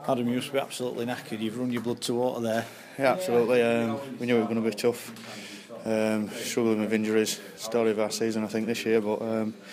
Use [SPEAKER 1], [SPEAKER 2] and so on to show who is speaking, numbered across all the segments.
[SPEAKER 1] Adam, you must be absolutely knackered. You've run your blood to water there.
[SPEAKER 2] Yeah, absolutely. We knew it was going to be tough. Struggling with injuries, story of our season, I think, this year. But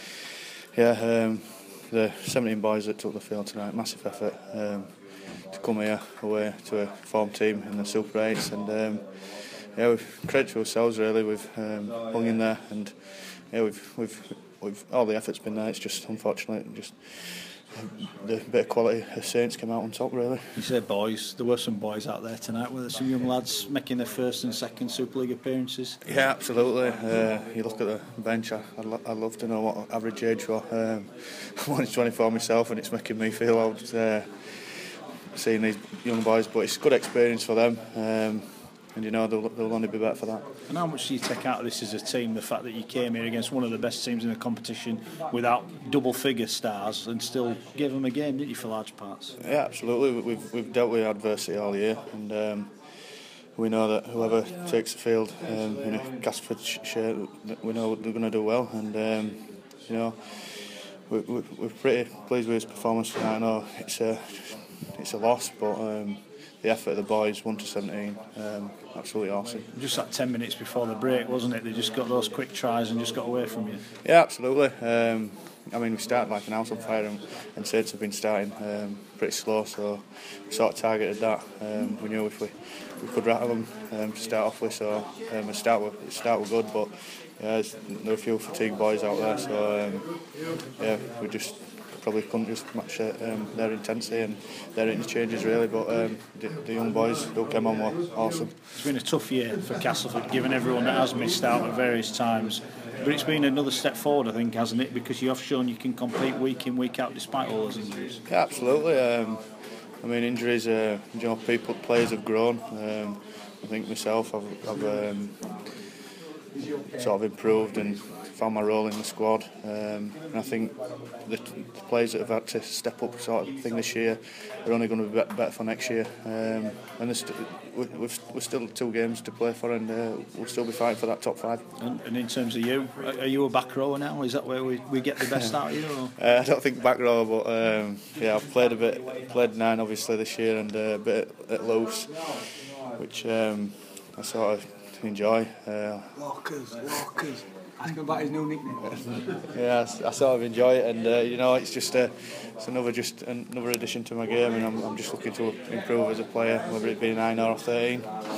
[SPEAKER 2] the 17 boys that took the field tonight, massive effort to come here away to a form team in the Super 8s, and we've credit to ourselves really. We've hung in there, and we've all the effort's been there. It's just unfortunate, just the bit of quality of Saints came out on top, really.
[SPEAKER 1] You said boys. There were some boys out there tonight. Were there some young lads making their first and second Super League appearances?
[SPEAKER 2] Yeah, absolutely. You look at the bench. I'd love to know what average age was. I'm only 24 myself, and it's making me feel old seeing these young boys. But it's a good experience for them. And they'll only be better for that.
[SPEAKER 1] And how much do you take out of this as a team, the fact that you came here against one of the best teams in the competition without double-figure stars and still gave them a game, didn't you, for large parts?
[SPEAKER 2] Yeah, absolutely. We've dealt with adversity all year, and we know that whoever takes the field in a Castleford shirt, we know they're going to do well, and we're pretty pleased with his performance tonight. I know it's a loss, but the effort of the boys, 1 to 17, absolutely awesome.
[SPEAKER 1] Just that 10 minutes before the break, wasn't it? They just got those quick tries and just got away from you.
[SPEAKER 2] Yeah, absolutely. We started like an house on fire, and Saints have been starting pretty slow, so we sort of targeted that. We knew if we could rattle them to start off with, so the start were good, but there were a few fatigued boys out there, so we just probably couldn't just match their intensity and their interchanges really, but the young boys who came on were awesome.
[SPEAKER 1] It's been a tough year for Castleford, given everyone that has missed out at various times, but it's been another step forward, I think, hasn't it, because you have shown you can compete week in, week out despite all those injuries.
[SPEAKER 2] Yeah, absolutely. Injuries, players have grown. I think myself, I've sort of improved and found my role in the squad, and I think the players that have had to step up sort of thing this year are only going to be better for next year, and we're still 2 games to play for, and we'll still be fighting for that top 5.
[SPEAKER 1] And in terms of you, are you a back rower now? Is that where we get the best out of you? Or?
[SPEAKER 2] I don't think back rower, but I've played a bit, played 9 obviously this year, and a bit at loose, which I sort of enjoy.
[SPEAKER 3] Walkers. Ask him about his new nickname.
[SPEAKER 2] Yeah, I sort of enjoy it, and it's just it's another addition to my game, and I'm just looking to improve as a player, whether it be 9 or 13.